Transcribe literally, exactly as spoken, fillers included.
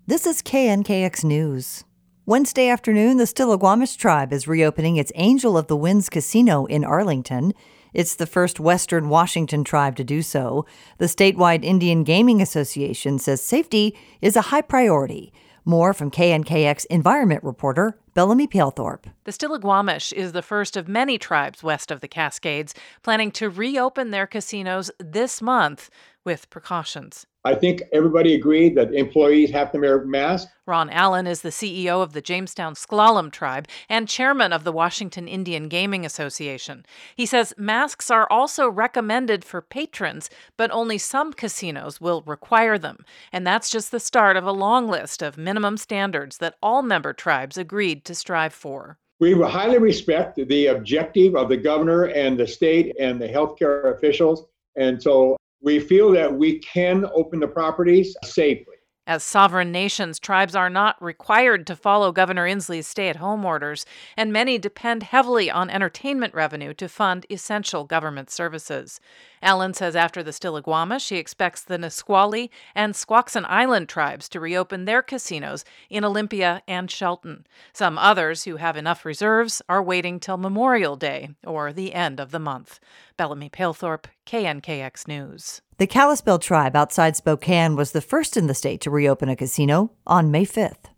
This is K N K X News. Wednesday afternoon, the Stillaguamish tribe is reopening its Angel of the Winds Casino in Arlington. It's the first Western Washington tribe to do so. The statewide Indian Gaming Association says safety is a high priority. More from K N K X environment reporter Bellamy Palethorpe. The Stillaguamish is the first of many tribes west of the Cascades planning to reopen their casinos this month with precautions. I think everybody agreed that employees have to wear masks. Ron Allen is the C E O of the Jamestown S'Klallam tribe and chairman of the Washington Indian Gaming Association. He says masks are also recommended for patrons, but only some casinos will require them. And that's just the start of a long list of minimum standards that all member tribes agreed to strive for. We highly respect the objective of the governor and the state and the healthcare officials. And so we feel that we can open the properties safely. As sovereign nations, tribes are not required to follow Governor Inslee's stay-at-home orders, and many depend heavily on entertainment revenue to fund essential government services. Allen says after the Stillaguamish, he expects the Nisqually and Squaxin Island tribes to reopen their casinos in Olympia and Shelton. Some others who have enough reserves are waiting till Memorial Day or the end of the month. Bellamy Palethorpe, K N K X News. The Kalispel tribe outside Spokane was the first in the state to reopen a casino on May fifth.